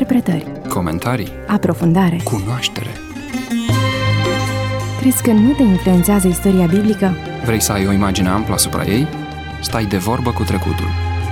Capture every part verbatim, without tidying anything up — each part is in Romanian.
Interpretări, comentarii, aprofundare, cunoaștere. Crezi că nu te influențează istoria biblică? Vrei să ai o imagine amplă asupra ei? Stai de vorbă cu trecutul.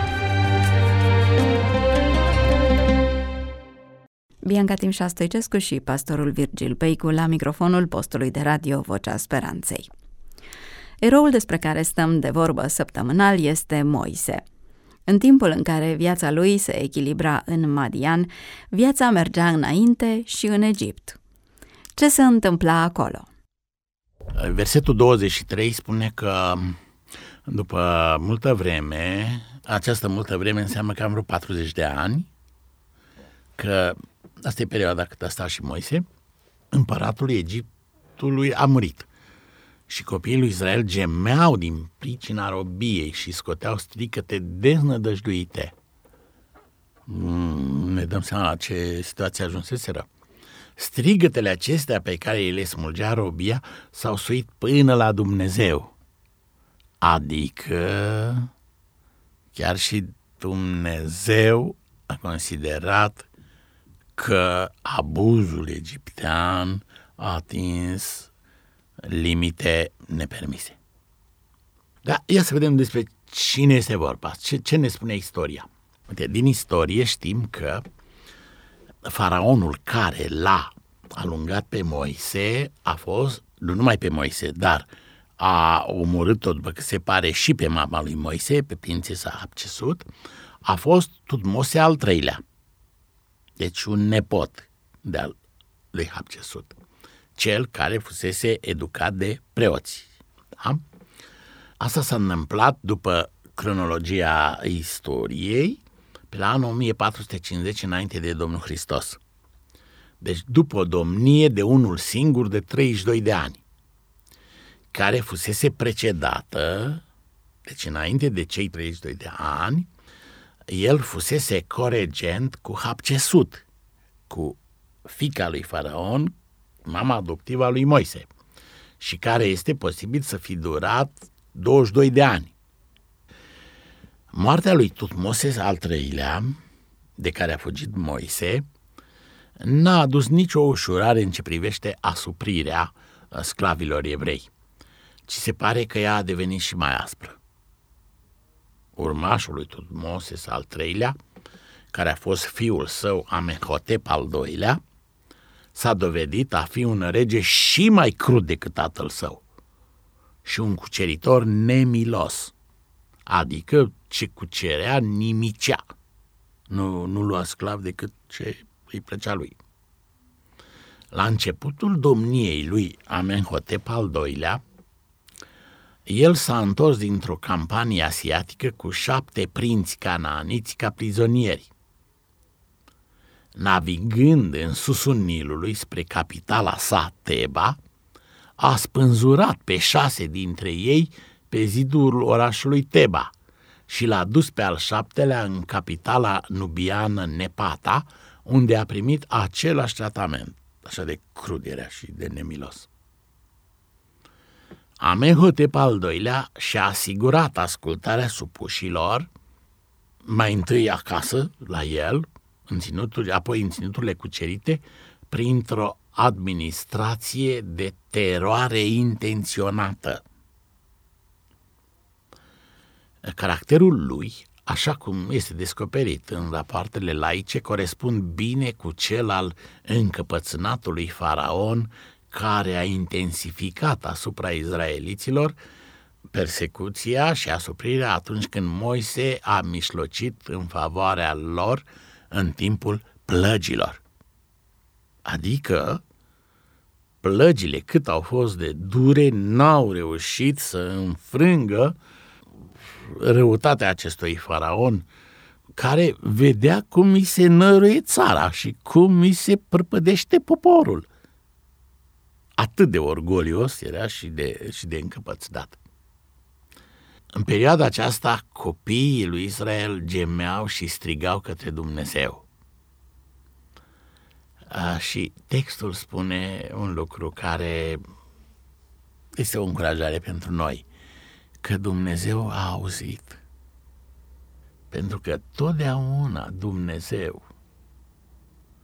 Bianca Timșa Stoicescu și pastorul Virgil Peicu la microfonul postului de radio Vocea Speranței. Eroul despre care stăm de vorbă săptămânal este Moise. În timpul în care viața lui se echilibra în Madian, viața mergea înainte și în Egipt. Ce se întâmpla acolo? Versetul douăzeci și trei spune că după multă vreme, această multă vreme înseamnă cam vreo patruzeci de ani, că asta e perioada cât a stat și Moise, împăratul Egiptului a murit. Și copiii lui Israel gemeau din pricina robiei și scoteau strigăte deznădăjduite. Mm, ne dăm seama la ce situație ajunseseră. Strigătele acestea pe care le smulgea robia s-au suit până la Dumnezeu. Adică chiar și Dumnezeu a considerat că abuzul egiptean a atins limite nepermise. Dar ia să vedem despre cine este vorba, ce, ce ne spune istoria. Uite, din istorie știm că faraonul care l-a alungat pe Moise a fost, nu numai pe Moise, dar a omorât-o, după că se pare, și pe mama lui Moise, pe prințesa Hapcesut, a fost Tutmose al treilea. Deci un nepot de-al lui Hapcesut, cel care fusese educat de preoți. Da? Asta s-a întâmplat după cronologia istoriei, pe la anul o mie patru sute cincizeci înainte de Domnul Hristos. Deci după o domnie de unul singur de treizeci și doi de ani, care fusese precedată, deci înainte de cei treizeci și doi de ani, el fusese coregent cu Hapcesut, cu fiica lui Faraon, mama adoptivă a lui Moise, și care este posibil să fi durat douăzeci și doi de ani. Moartea lui Tutmose al treilea, de care a fugit Moise, n-a adus nicio ușurare în ce privește asuprirea sclavilor evrei, ci se pare că ea a devenit și mai aspră. Urmașul lui Tutmose al treilea, care a fost fiul său Amenhotep al doilea, s-a dovedit a fi un rege și mai crud decât tatăl său și un cuceritor nemilos, adică ce cucerea nimicea, nu, nu lua sclav decât ce îi plăcea lui. La începutul domniei lui Amenhotep al doilea, el s-a întors dintr-o campanie asiatică cu șapte prinți canaaniți ca prizonieri. Navigând în susul Nilului spre capitala sa, Teba, a spânzurat pe șase dintre ei pe zidul orașului Teba și l-a dus pe al șaptelea în capitala nubiană Nepata, unde a primit același tratament. Așa de crud era și de nemilos. Amenhotep al doilea și-a asigurat ascultarea supușilor, mai întâi acasă, la el, în ținuturi, apoi în ținuturile cucerite, printr-o administrație de teroare intenționată. Caracterul lui, așa cum este descoperit în rapoartele laice, corespund bine cu cel al încăpățânatului faraon, care a intensificat asupra izraeliților persecuția și asuprirea atunci când Moise a mișlocit în favoarea lor în timpul plăgilor. Adică plăgile, cât au fost de dure, n-au reușit să înfrângă răutatea acestui faraon, care vedea cum îi se năruie țara și cum îi se prăpădește poporul. Atât de orgolios era și de, și de încăpățânat. În perioada aceasta, copiii lui Israel gemeau și strigau către Dumnezeu. A, și textul spune un lucru care este o încurajare pentru noi, că Dumnezeu a auzit. Pentru că totdeauna Dumnezeu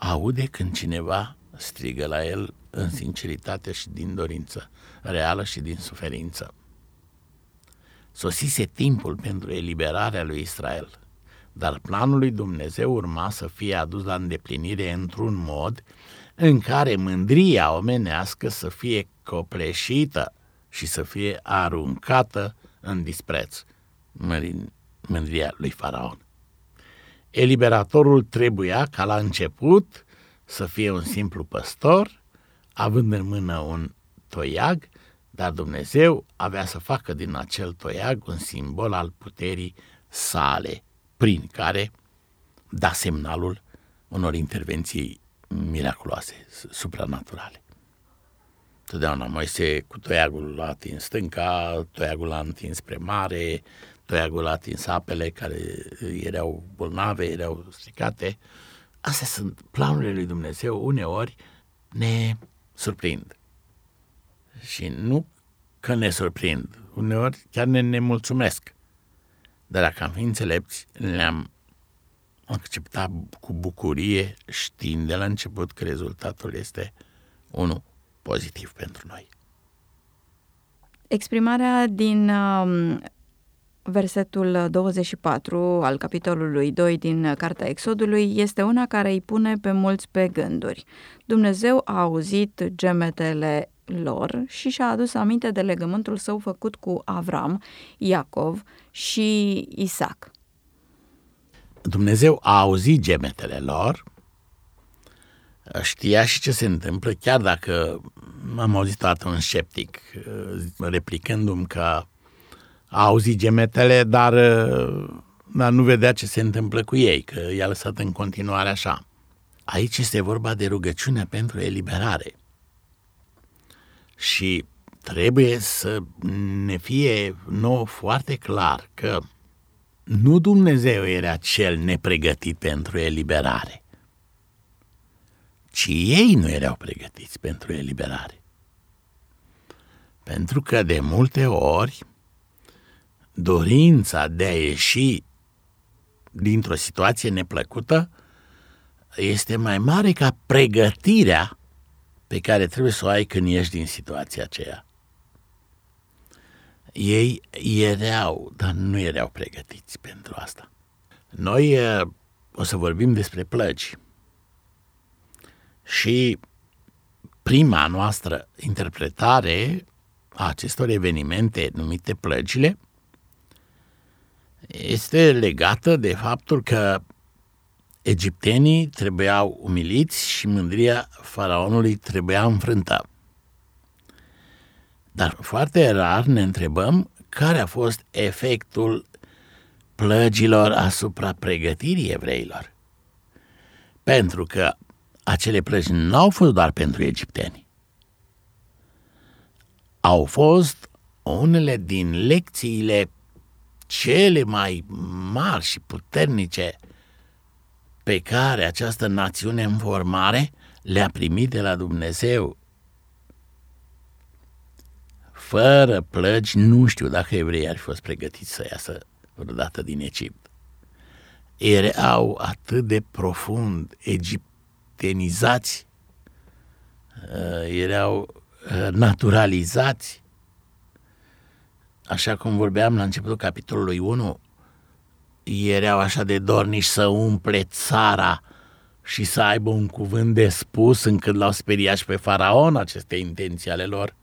aude când cineva strigă la el în sinceritate și din dorință reală și din suferință. Sosise timpul pentru eliberarea lui Israel, dar planul lui Dumnezeu urma să fie adus la îndeplinire într-un mod în care mândria omenească să fie copleșită și să fie aruncată în dispreț, mândria lui Faraon. Eliberatorul trebuia ca la început să fie un simplu păstor, având în mână un toiag, dar Dumnezeu avea să facă din acel toiag un simbol al puterii sale, prin care da semnalul unor intervenții miraculoase, supranaturale. Totdeauna Moise cu toiagul l-a atins stânca, toiagul l-a întins spre mare, toiagul l-a atins apele care erau bolnave, erau stricate. Astea sunt planurile lui Dumnezeu, uneori ne surprind. Și nu că ne surprind, uneori chiar ne nemulțumesc. Dar dacă am fi înțelepți, le-am acceptat cu bucurie, știind de la început că rezultatul este unul pozitiv pentru noi. Exprimarea din um, versetul douăzeci și patru al capitolului doi din Cartea Exodului este una care îi pune pe mulți pe gânduri. Dumnezeu a auzit gemetele lor și și-a adus aminte de legământul său făcut cu Avram, Iacov și Isaac. Dumnezeu a auzit gemetele lor, știa și ce se întâmplă, chiar dacă am auzit toată un sceptic replicându-mi că a auzit gemetele, dar, dar nu vedea ce se întâmplă cu ei, că i-a lăsat în continuare așa. Aici este vorba de rugăciunea pentru eliberare. Și trebuie să ne fie nouă foarte clar că nu Dumnezeu era cel nepregătit pentru eliberare, ci ei nu erau pregătiți pentru eliberare. Pentru că de multe ori dorința de a ieși dintr-o situație neplăcută este mai mare ca pregătirea pe care trebuie să o ai când ieși din situația aceea. Ei erau, dar nu erau pregătiți pentru asta. Noi o să vorbim despre plăgi. Și prima noastră interpretare a acestor evenimente numite plăgile este legată de faptul că egiptenii trebuiau umiliți și mândria faraonului trebuia înfrântă. Dar foarte rar ne întrebăm care a fost efectul plăgilor asupra pregătirii evreilor. Pentru că acele plăgi nu au fost doar pentru egipteni. Au fost unele din lecțiile cele mai mari și puternice pe care această națiune în formare le-a primit de la Dumnezeu. Fără plăgi, nu știu dacă evreii ar fi fost pregătiți să iasă vreodată din Egipt. Erau atât de profund egiptenizați, erau naturalizați. Așa cum vorbeam la începutul capitolului unu, erau așa de dorniși să umple țara și să aibă un cuvânt de spus, încât l-au speriat și pe faraon aceste intenții ale lor.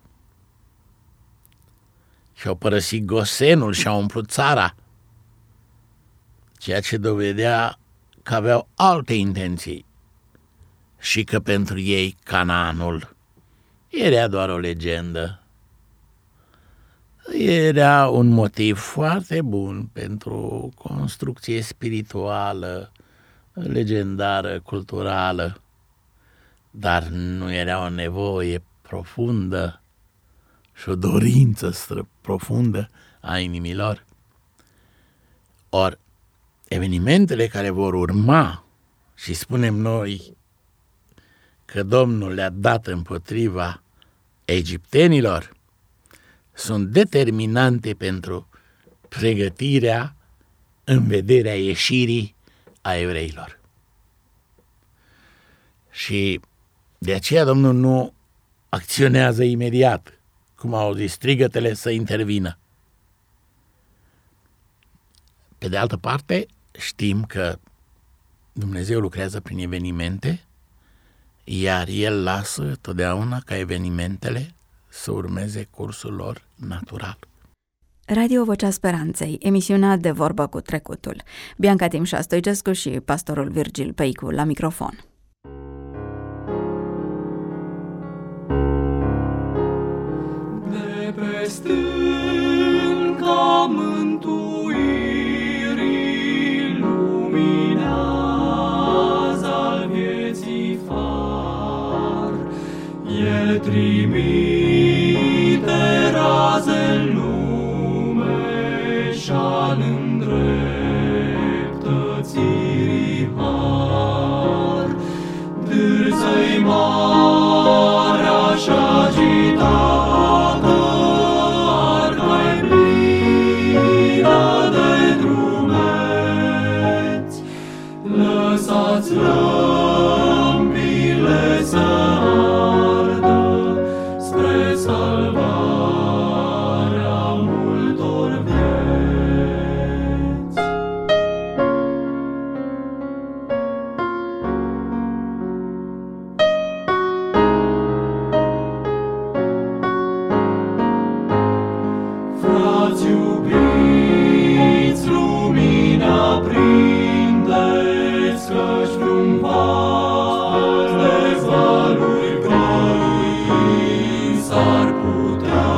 Și-au părăsit Gosenul și-au umplut țara, ceea ce dovedea că aveau alte intenții și că pentru ei Canaanul era doar o legendă. Era un motiv foarte bun pentru o construcție spirituală, legendară, culturală, dar nu era o nevoie profundă și o dorință profundă a inimilor. Or, evenimentele care vor urma, și spunem noi că Domnul le-a dat împotriva egiptenilor, sunt determinante pentru pregătirea în vederea ieșirii a evreilor. Și de aceea Domnul nu acționează imediat, cum au zis, strigătele să intervină. Pe de altă parte, știm că Dumnezeu lucrează prin evenimente, iar El lasă totdeauna ca evenimentele să urmeze cursul lor natural. Radio Vocea Speranței, emisiunea De Vorbă cu Trecutul. Bianca Timșa Stoicescu și pastorul Virgil Peicu la microfon. De pe stânca mântuirii luminează al vieții far, El trimite raze-n lume și-al îndreptățirii har. Dârză-i marea și agitată, arca-i plină de drumeți. Lăsați lămpile să ardă spre salvarea multor vieți. Frați iubiți, lumina prindeți, căci vreun val de valuri prins ar putea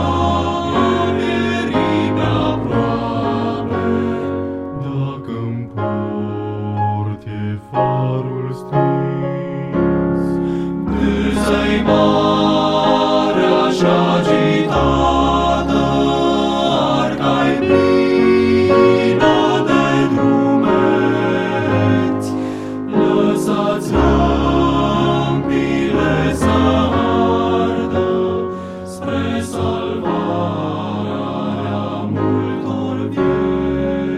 pieri pe-aproape. Dacă-mi port e farul stins, dârză-i marea și agitată, arca-i plină de drumeți. Lăsați lămpile să ardă spre salvarea multor vieți.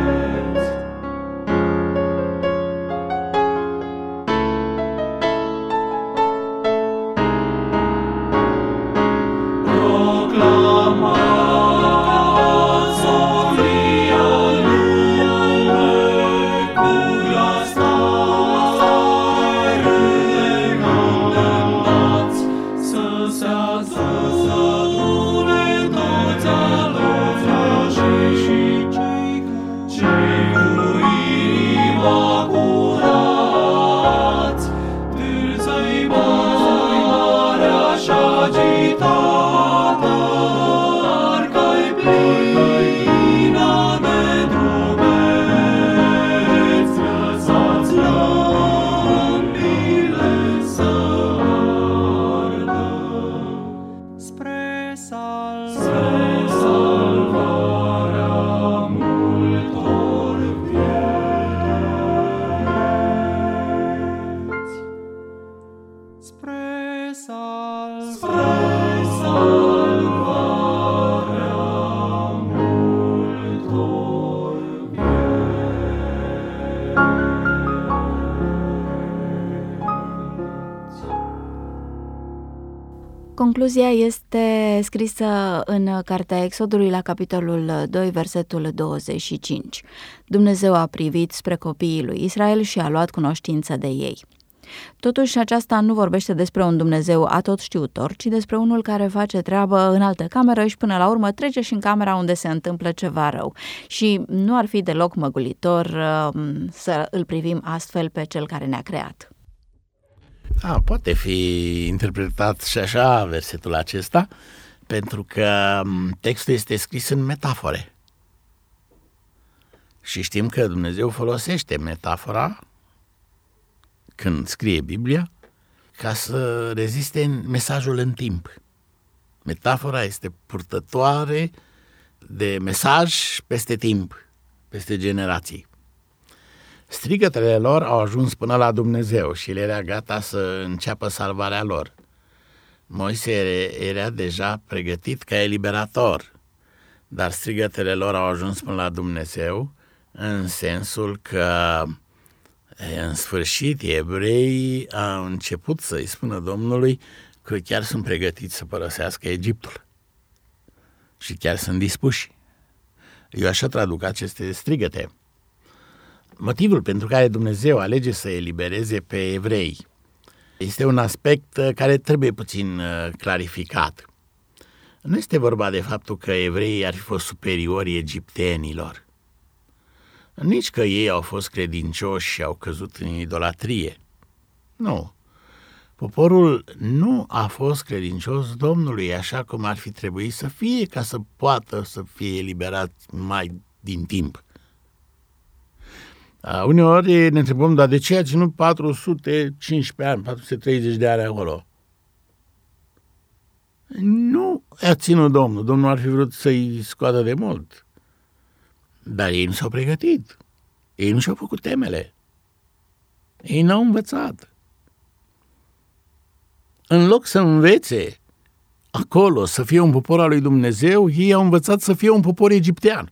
Proclamați solia lume cu glas tare, îndemnați să se adune toți alățașii și cei cu inima curați. Dârză-i marea și agitată, arca-i plină de drumeți. Lăsați lămpile să ardă spre salvarea multor vieți. Spre salvarea multor vieți. Concluzia este scrisă în Cartea Exodului la capitolul doi, versetul douăzeci și cinci. Dumnezeu a privit spre copiii lui Israel și a luat cunoștință de ei. Totuși, aceasta nu vorbește despre un Dumnezeu atotștiutor, ci despre unul care face treabă în altă cameră și până la urmă trece și în camera unde se întâmplă ceva rău. Și nu ar fi deloc măgulitor uh, să îl privim astfel pe cel care ne-a creat. Da, poate fi interpretat și așa versetul acesta, pentru că textul este scris în metafore. Și știm că Dumnezeu folosește metafora când scrie Biblia ca să reziste în mesajul în timp. Metafora este purtătoare de mesaj peste timp, peste generații. Strigătele lor au ajuns până la Dumnezeu și el era gata să înceapă salvarea lor. Moise era deja pregătit ca eliberator, dar strigătele lor au ajuns până la Dumnezeu în sensul că În sfârșit, evreii au început să-i spună Domnului că chiar sunt pregătiți să părăsească Egiptul. Și chiar sunt dispuși. Eu așa traduc aceste strigăte. Motivul pentru care Dumnezeu alege să elibereze pe evrei este un aspect care trebuie puțin clarificat. Nu este vorba de faptul că evreii ar fi fost superiori egiptenilor, nici că ei au fost credincioși și au căzut în idolatrie. Nu. Poporul nu a fost credincios Domnului așa cum ar fi trebuit să fie ca să poată să fie eliberat mai din timp. Uneori ne întrebăm, dar de ce a ținut patru sute cincisprezece ani, patru sute treizeci de ani acolo? Nu a ținut Domnul. Domnul ar fi vrut să-i scoată de mult. Dar ei nu s-au pregătit. Ei nu și-au făcut temele. Ei n-au învățat. În loc să învețe acolo să fie un popor al lui Dumnezeu, ei au învățat să fie un popor egiptean.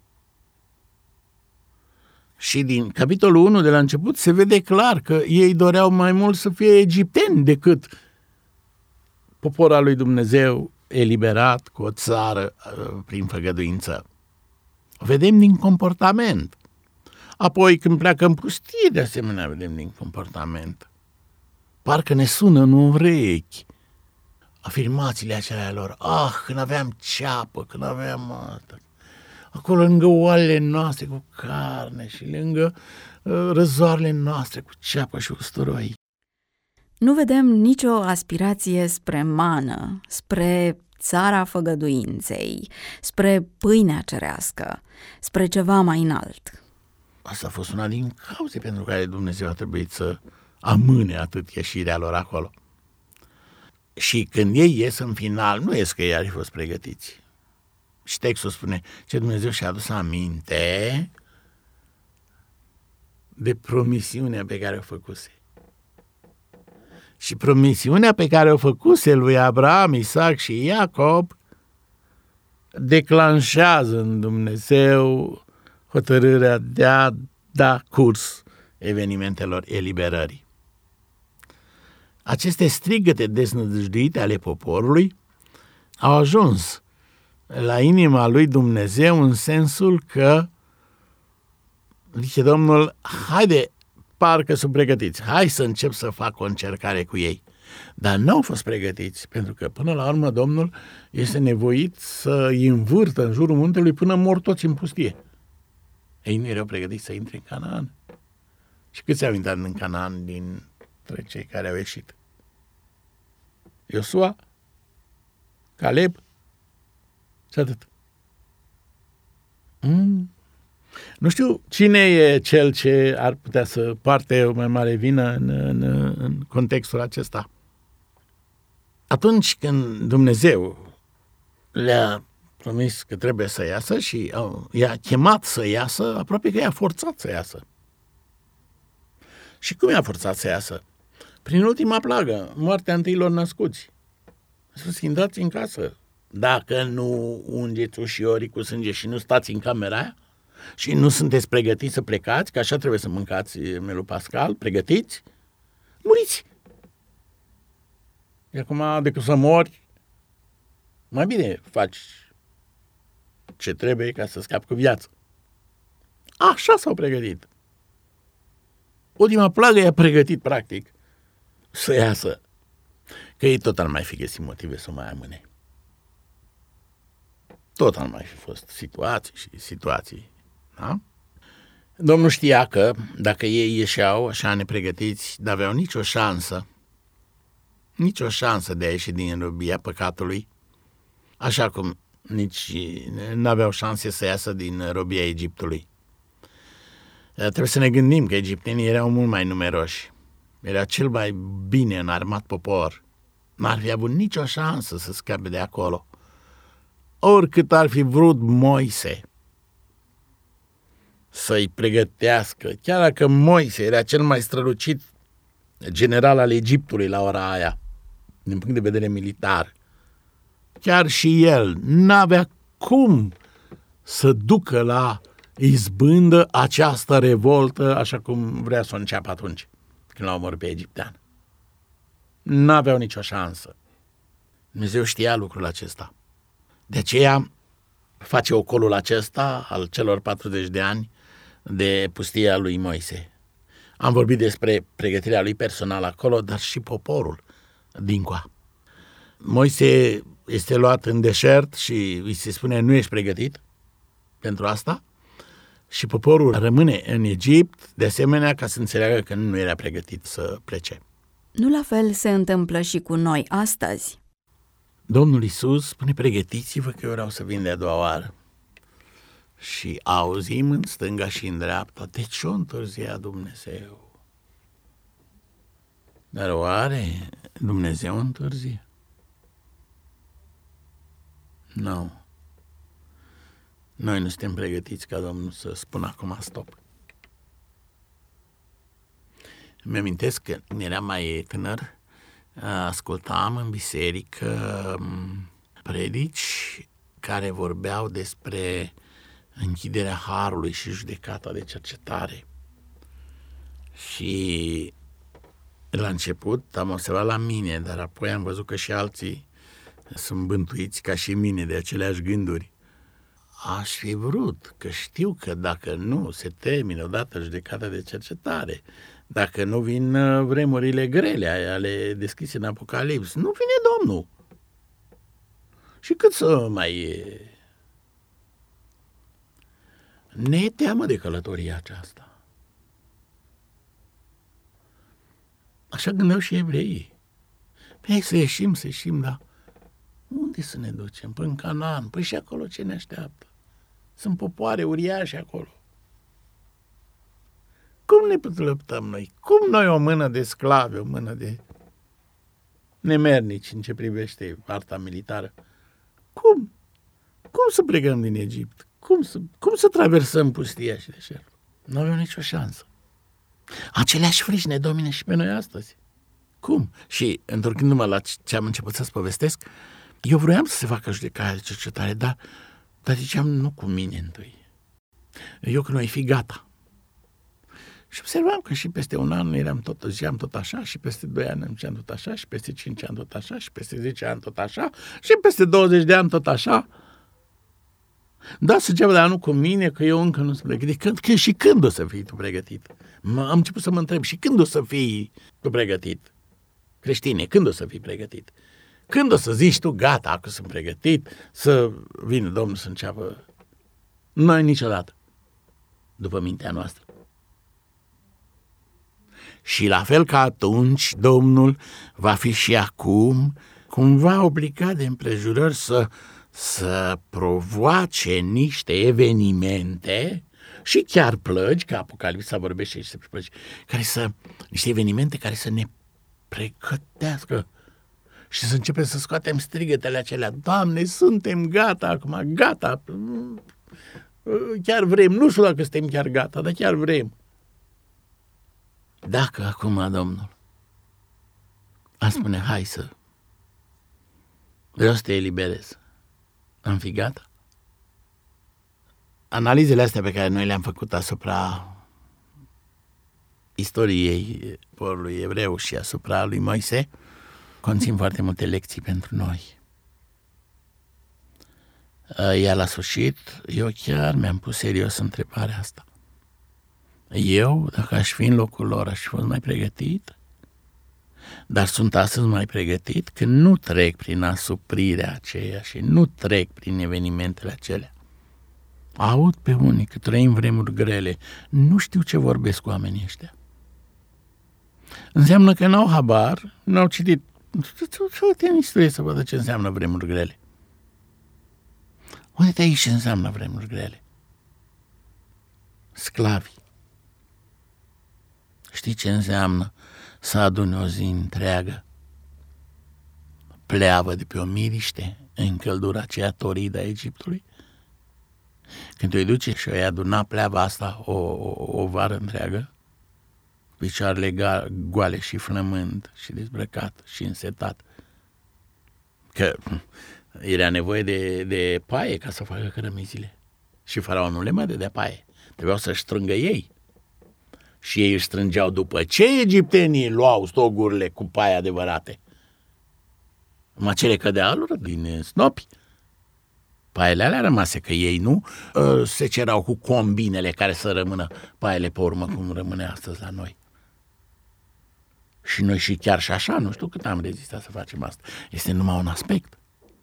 Și din capitolul unu de la început se vede clar că ei doreau mai mult să fie egipteni decât popor al lui Dumnezeu eliberat cu o țară prin făgăduință. O vedem din comportament. Apoi când pleacă în pustie, de asemenea vedem din comportament. Parcă ne sună în urechi afirmațiile acelea lor. Ah, când aveam ceapă, când aveam asta. Acolo lângă oalele noastre cu carne și lângă uh, răzoarele noastre cu ceapă și usturoi. Nu vedem nicio aspirație spre mană, spre țara făgăduinței, spre pâinea cerească, spre ceva mai înalt. Asta a fost una din cauze pentru care Dumnezeu a trebuit să amâne atât ieșirea lor acolo. Și când ei ies în final, nu ies că ei ar fi fost pregătiți. Și textul spune ce Dumnezeu și-a adus aminte de promisiunea pe care o făcuse. Și promisiunea pe care o făcuse lui Abraham, Isaac și Iacob declanșează în Dumnezeu hotărârea de a da curs evenimentelor eliberării. Aceste strigăte deznădăjduite ale poporului au ajuns la inima lui Dumnezeu în sensul că zice Domnul, haide, parcă sunt pregătiți, hai să încep să fac o încercare cu ei. Dar nu au fost pregătiți, pentru că până la urmă Domnul este nevoit să îi învârtă în jurul muntelui până mor toți în pustie. Ei nu erau pregătiți să intre în Canaan. Și câți au intrat în Canaan dintre cei care au ieșit? Iosua, Caleb și atât. Mm. Nu știu cine e cel ce ar putea să poarte o mai mare vină în, în, în contextul acesta. Atunci când Dumnezeu le-a promis că trebuie să iasă și au, i-a chemat să iasă, aproape că i-a forțat să iasă. Și cum i-a forțat să iasă? Prin ultima plagă, moartea întâilor născuți. Să intrați în casă. Dacă nu ungeți ușiorii cu sânge și nu stați în camera aia și nu sunteți pregătiți să plecați, că așa trebuie să mâncați melul pascal, pregătiți, muriți. E acum, decât să mori, mai bine faci ce trebuie ca să scapi cu viață. Așa s-au pregătit. Ultima plagă i-a pregătit, practic, să iasă. Că ei tot ar mai fi găsit motive să mai amâne. Tot ar mai fi fost situații și situații. Da? Domnul știa că dacă ei ieșeau așa nepregătiți, n-aveau nicio șansă, nicio șansă de a ieși din robia păcatului, așa cum nici n-aveau șanse să iasă din robia Egiptului. Trebuie să ne gândim că egiptenii erau mult mai numeroși. Era cel mai bine înarmat popor. N-ar fi avut nicio șansă să scape de acolo. Oricât ar fi vrut Moise să-i pregătească, chiar dacă Moise era cel mai strălucit general al Egiptului la ora aia, din punct de vedere militar, chiar și el n-avea cum să ducă la izbândă această revoltă așa cum vrea să o înceapă atunci, când l-au omorât pe egiptean. N-aveau nicio șansă. Dumnezeu știa lucrul acesta. De aceea face ocolul acesta al celor patruzeci de ani de pustia lui Moise. Am vorbit despre pregătirea lui personală acolo, dar și poporul dincoa. Moise este luat în deșert și îi se spune nu ești pregătit pentru asta și poporul rămâne în Egipt, de asemenea ca să înțeleagă că nu era pregătit să plece. Nu la fel se întâmplă și cu noi astăzi. Domnul Iisus spune, pregătiți-vă că eu vreau să vin de a doua oară. Și auzim în stânga și în dreapta, de ce o întârzia Dumnezeu? Dar oare Dumnezeu întârzie? Nu. Noi nu suntem pregătiți ca Domnul să spună acum stop. Îmi amintesc că eram mai tânăr, ascultam în biserică predici care vorbeau despre închiderea harului și judecata de cercetare. Și la început am observat la mine, dar apoi am văzut că și alții sunt bântuiți ca și mine de aceleași gânduri. Aș fi vrut, că știu că dacă nu se termină odată judecata de cercetare, dacă nu vin vremurile grele ale descrise în Apocalips, nu vine Domnul. Și cât să mai ne e teamă de călătoria aceasta. Așa gândeau și evreii. Păi să ieșim, să ieșim, dar unde să ne ducem? Păi în Canaan, păi și acolo ce ne așteaptă? Sunt popoare uriașe acolo. Cum ne luptăm noi? Cum noi o mână de sclavi, o mână de nemernici în ce privește arta militară? Cum? Cum să plecăm din Egipt? Cum să, cum să traversăm pustia și deșertul? Nu avem nicio șansă. Aceleași frici ne domine și pe noi astăzi. Cum? Și întorcându-mă la ce am început să-ți povestesc, eu vroiam să se facă judecarea de cercetare, dar, dar ziceam nu cu mine întâi. Eu când voi fi gata. Și observam că și peste un an eram tot, ziceam tot așa, și peste doi ani ziceam tot așa, și peste cinci ani tot așa, și peste zece ani tot așa, și peste douăzeci de ani tot așa. Da, ziceam, dar nu cu mine, că eu încă nu sunt pregătit. Când, când, și când o să fii tu pregătit? Am început să mă întreb, și când o să fii tu pregătit? Creștine, când o să fii pregătit? Când o să zici tu, gata, acum sunt pregătit, să vină Domnul să înceapă? Noi niciodată, după mintea noastră. Și la fel ca atunci, Domnul va fi și acum cumva obligat de împrejurări să, să provoace niște evenimente și chiar plăci, că Apocalipsa vorbește și despre plăci, care să, niște evenimente care să ne pregătească și să începem să scoatem strigătele acelea. Doamne, suntem gata acum, gata, chiar vrem, nu știu dacă suntem chiar gata, dar chiar vrem. Dacă acum Domnul ar spune, hai să, vreau să te eliberez, am fi gata? Analizele astea pe care noi le-am făcut asupra istoriei poporului evreu și asupra lui Moise conțin foarte multe lecții pentru noi. Iar la sfârșit, eu chiar mi-am pus serios întrebarea asta. Eu, dacă aș fi în locul lor, aș fi fost mai pregătit, dar sunt astăzi mai pregătit că nu trec prin asuprirea aceea și nu trec prin evenimentele acelea. Aud pe unii că trăim vremuri grele, nu știu ce vorbesc cu oamenii ăștia. Înseamnă că n-au habar, n-au citit. Uite în istorie să vadă ce înseamnă vremuri grele. Uite aici ce înseamnă vremuri grele. Sclavi. Știi ce înseamnă să aduni o zi întreagă pleavă de pe o miriște în căldura aceea toridă a Egiptului? Când te duce și o aduna pleava asta o, o, o vară întreagă, picioarele goale și flămând și dezbrăcat și însetat, că era nevoie de, de paie ca să facă cărămizile și faraonul le mai dădea paie. trebuiau să-și strângă ei. Și ei își strângeau după ce egiptenii luau stogurile cu paie adevărate. Numai cele cădea lor din snopi. Paiele alea rămase, că ei nu se cerau cu combinele care să rămână paiele pe urmă, cum rămâne astăzi la noi. Și noi și chiar și așa, nu știu cât am rezistat să facem asta. Este numai un aspect.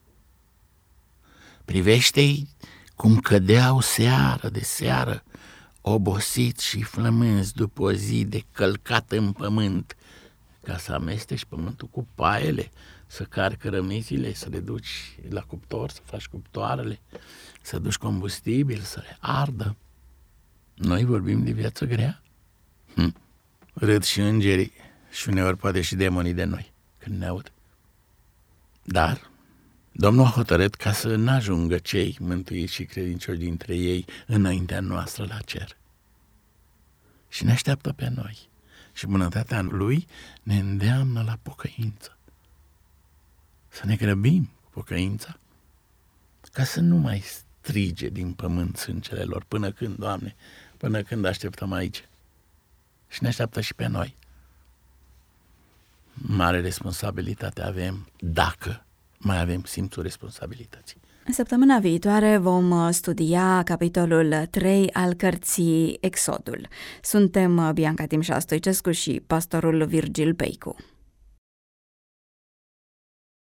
Privește-i cum cădeau seară de seară, obosiți și flămânzi după o zi de călcat în pământ, ca să amesteci pământul cu paiele, să carci cărămizile, să le duci la cuptor, să faci cuptoarele, să duci combustibil, să le ardă. Noi vorbim de viață grea? Hm. Râd și îngerii și uneori poate și demonii de noi când ne aud. Dar Domnul a hotărât ca să n-ajungă cei mântuiți și credincioși dintre ei înaintea noastră la cer. Și ne așteaptă pe noi. Și bunătatea Lui ne îndeamnă la pocăință. Să ne grăbim cu pocăința, ca să nu mai strige din pământ sângele lor. Până când, Doamne, până când așteptăm aici. Și ne așteaptă și pe noi. Mare responsabilitate avem dacă mai avem simțul responsabilității. În săptămâna viitoare vom studia capitolul trei al cărții Exodul. Suntem Bianca Timșa Stoicescu și pastorul Virgil Peicu.